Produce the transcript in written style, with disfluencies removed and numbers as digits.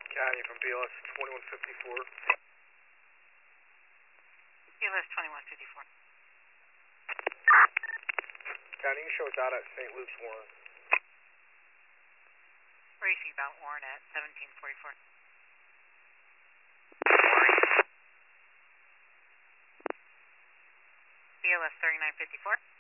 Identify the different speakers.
Speaker 1: County from BLS 2154.
Speaker 2: BLS 2154.
Speaker 1: County, you show us out at St. Luke's Warren.
Speaker 2: Racing bound Warren at 1744. BLS 3954.